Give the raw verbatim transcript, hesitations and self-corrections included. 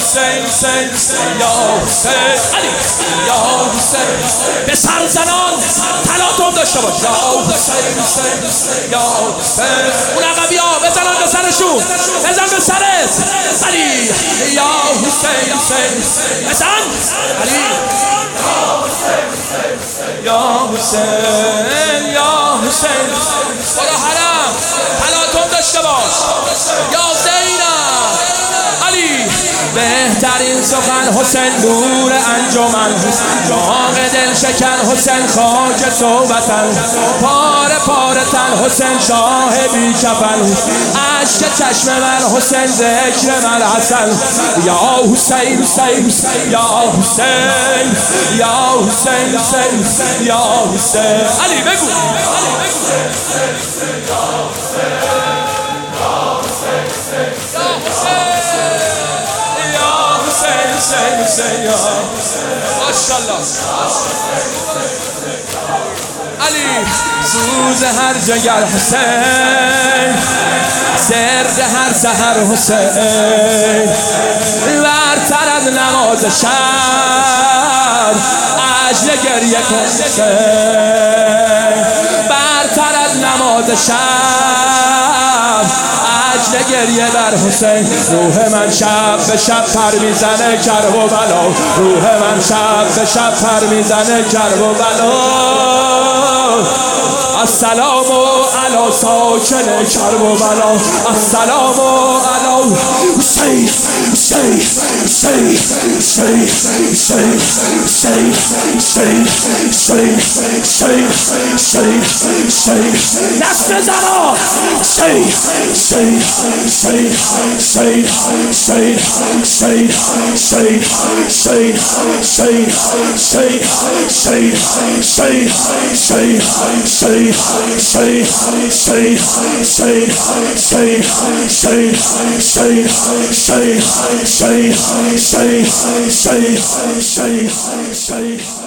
حسین حسین یا حسین علی یا حسین به سر زنان تلاطم داشته باش یا حسین حسین یا حسین اون عقبی ها بزنن به سرشون بزن به سرت علی یا حسین حسین بزن علی یا حسین یا حسین برو حرم تلاطم داشته باش یا زینب علی بهترین سخن حسین نور انجمن باغ دل شکن حسین خاک صحبتن پاره پاره تن حسین شاه بی کفن عشق چشم من حسین ذکر من حسن یا حسین حسین یا حسین یا حسین حسین یا حسین علی بگو حسین حسین یا ماشاءالله علی سوز هر جگر حسین سرد هر سحر حسین برتر از نماز شب عجل گریه کن حسین برتر از نماز شب عجل گریه بر حسین روح من شب به شب پر میزنه کرب و بلا روح من شب به شب پر میزنه کرب و بلا السلام علی ساکن کرب و بلا السلام علی حسین حسین حسین حسین حسین حسین حسین حسین حسین حسین حسین دست بزنم حسین حسین حسین حسین حسین حسین حسین حسین حسین حسین حسین حسین حسین حسین Say, say, say, say, say, say, say, say, say, say, say, say, say.